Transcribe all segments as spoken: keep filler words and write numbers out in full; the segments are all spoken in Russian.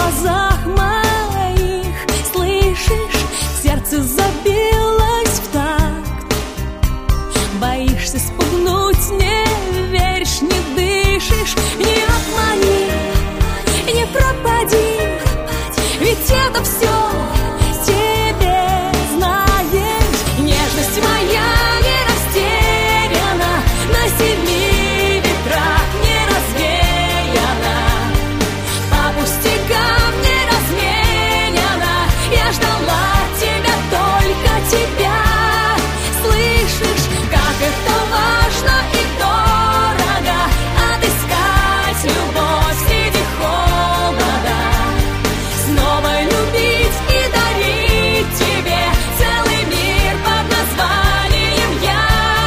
глазах моих, слышишь, сердце забилось в такт. Боишься спугнуть, не веришь, не дышишь. Не обмани, не пропади, ведь это все тебе, знаешь. Нежность моя не растеряна, на семи ветрах не развеяна, по пустякам не разменяна. Я ждала тебя, только тебя. Слышишь, как это важно и дорого отыскать любовь среди холода, снова любить и дарить тебе целый мир под названием я.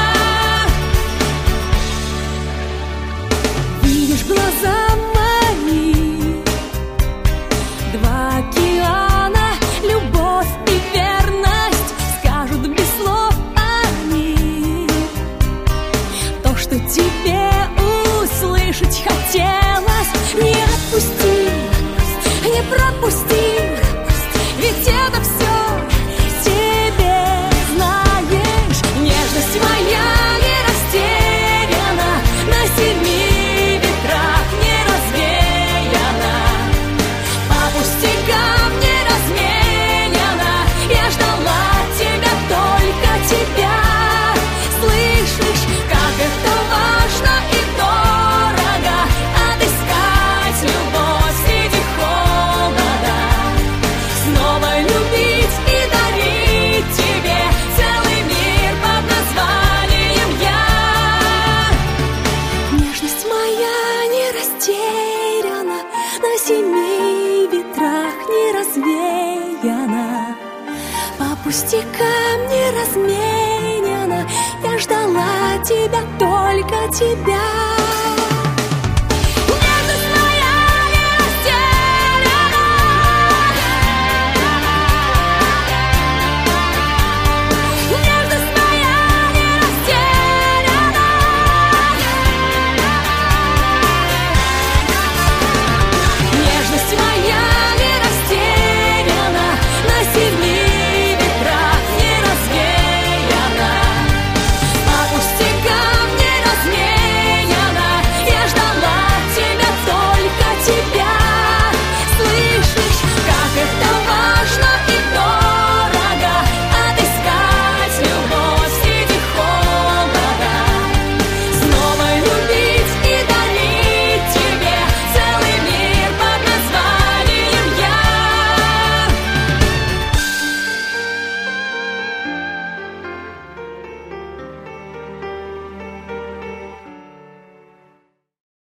Видишь глаза мои, два океана, любовь и верность, скажут без слов они то, что тебе услышать хотелось. Не отпусти, не пропусти, ведь это все тебе, знаешь. Нежность моя не растеряна, на семи ветрах не развеяна, по пустякам не разменяна. Я ждала тебя, только тебя. Слышишь, как это важно и дорого отыскать любовь среди холода, снова любить и дарить тебе целый мир под названием я. Нежность моя не растеряна, на семи ветрах не развеяна, по пустякам не разменяна. Я ждала тебя, только тебя.